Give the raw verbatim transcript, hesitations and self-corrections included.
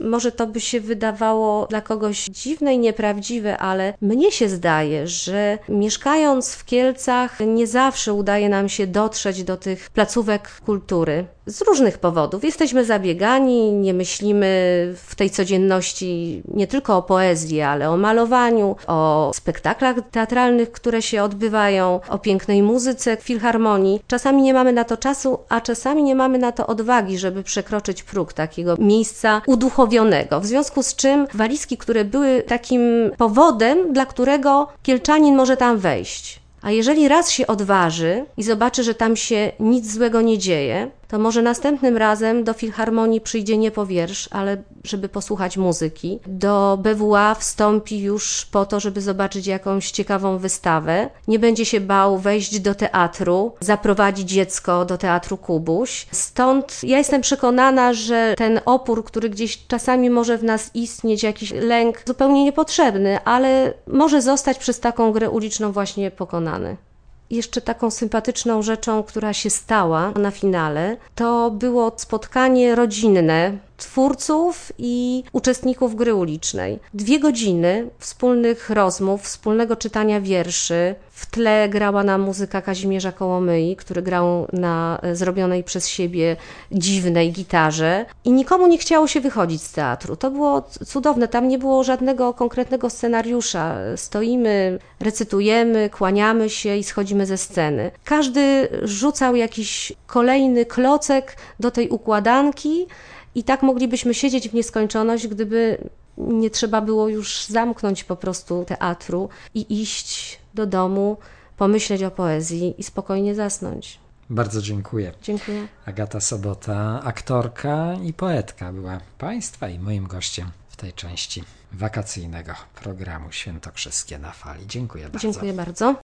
może to by się wydawało dla kogoś dziwne i nieprawdziwe, ale mnie się zdaje, że mieszkając w Kielcach nie zawsze udaje nam się dotrzeć do tych placówek kultury. Z różnych powodów. Jesteśmy zabiegani, nie myślimy w tej codzienności nie tylko o poezji, ale o malowaniu, o spektaklach teatralnych, które się odbywają, o pięknej muzyce, filharmonii. Czasami nie mamy na to czasu, a czasami nie mamy na to odwagi, żeby przekroczyć próg takiego miejsca uduchowionego. W związku z czym walizki, które były takim powodem, dla którego Kielczanin może tam wejść. A jeżeli raz się odważy i zobaczy, że tam się nic złego nie dzieje, to może następnym razem do filharmonii przyjdzie nie po wiersz, ale żeby posłuchać muzyki. Do B W A wstąpi już po to, żeby zobaczyć jakąś ciekawą wystawę. Nie będzie się bał wejść do teatru, zaprowadzić dziecko do teatru Kubuś. Stąd ja jestem przekonana, że ten opór, który gdzieś czasami może w nas istnieć, jakiś lęk zupełnie niepotrzebny, ale może zostać przez taką grę uliczną właśnie pokonany. Jeszcze taką sympatyczną rzeczą, która się stała na finale, to było spotkanie rodzinne twórców i uczestników gry ulicznej. Dwie godziny wspólnych rozmów, wspólnego czytania wierszy. W tle grała nam muzyka Kazimierza Kołomyi, który grał na zrobionej przez siebie dziwnej gitarze i nikomu nie chciało się wychodzić z teatru. To było cudowne, tam nie było żadnego konkretnego scenariusza. Stoimy, recytujemy, kłaniamy się i schodzimy ze sceny. Każdy rzucał jakiś kolejny klocek do tej układanki i tak moglibyśmy siedzieć w nieskończoność, gdyby nie trzeba było już zamknąć po prostu teatru i iść do domu, pomyśleć o poezji i spokojnie zasnąć. Bardzo dziękuję. Dziękuję. Agata Sobota, aktorka i poetka, była Państwa i moim gościem w tej części wakacyjnego programu Świętokrzyskie na Fali. Dziękuję bardzo. Dziękuję bardzo.